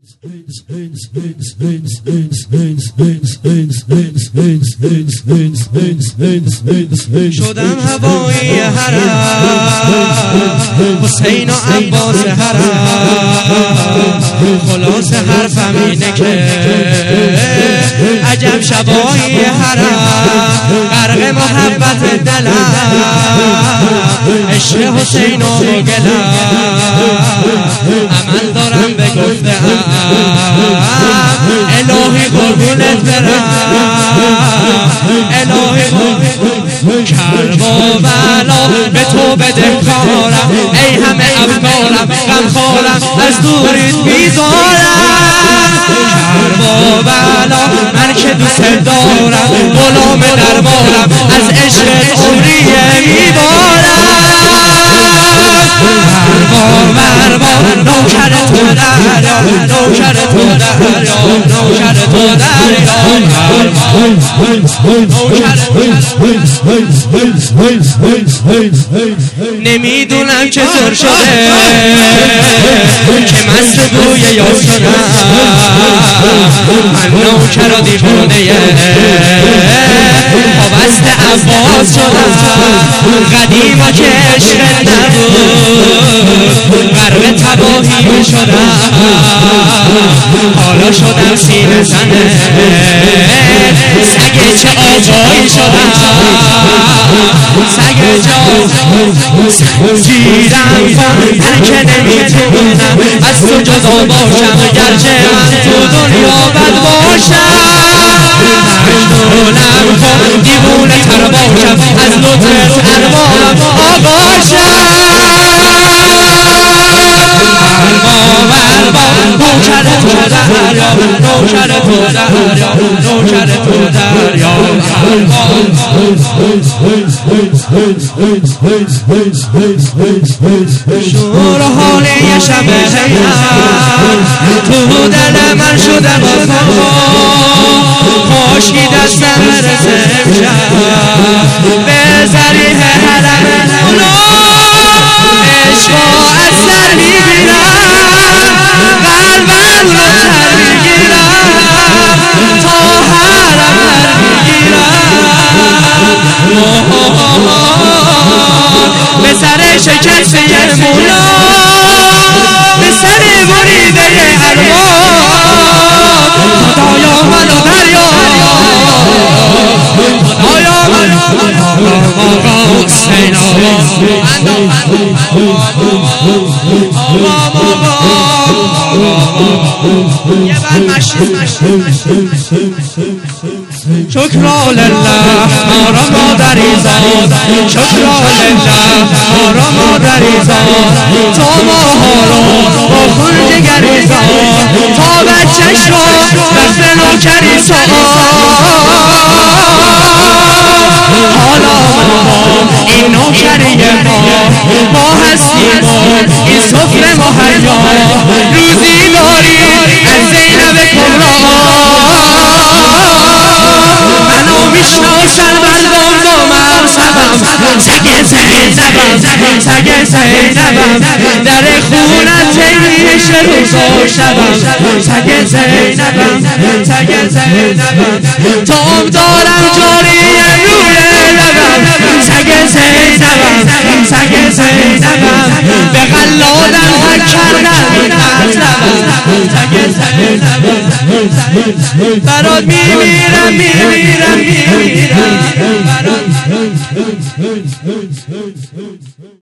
شدم هوایی حرم حسین و عباس حرم خلاص حرفم اینه که عجب شبایی حرم غرق محبت دلم عشق حسین و گلم عمل دارم به گفته‌ام الهی قربونت برم الهی کرب و بلا به تو بدهکارم ای همه افکارم غمخوارم از دورت بیزارم کرب و بلا من که دوست دارم غلام دربارم از عشق عمری میبارم نوکر تو دریا نوکر تو دریا نوکر تو دریا نمیدونم چطور شده که مست بوی یار شدم من نوکر و دیوانه وابسته عباس شدم قدیما که عشق نبود غرق تباهی شدم حالا شدم سینه زنه سگ چه آقایی شدم سگ زیرم هر که نمیتونم از تو جدا باشم گرچه من تو دنیا بد باشم مجنونم کن دیوونه تر باشم از لطفت ارمانم آغاشم نوکر تو دریا نوکر تو دریا نوکر تو دریا شور حال یه شب حیران تو دل من شده وفا خشکی دستم برسه امشب به ذریح حرم اولا عشقا از سر میگیرم قلبم رو تر میگیرم تا حرم تر میگیرم به سر شکسته مولا به سر بریده ارواح خدایا منو دریاب خدایا منو آقا حسین یه بر شکرا لله ما را مادری زاد شکرا لله ما را مادری زاد تا ماها رو با خون جگری زاد تا بچهش رو وقت نوکری ساد حالا ما این نوکری ما هستیم این سفره مهیا روزی داری از زینب کبرا منو میشناسن مردم با مذهبم سگ زینبم سگ زینبم در خونت میشه روز و شبم سگ زینبم تام دارم جاری روی لبم سگ زینبم به قلادم حک کردم این مطلبم سگ زینبم برات میمیرم برات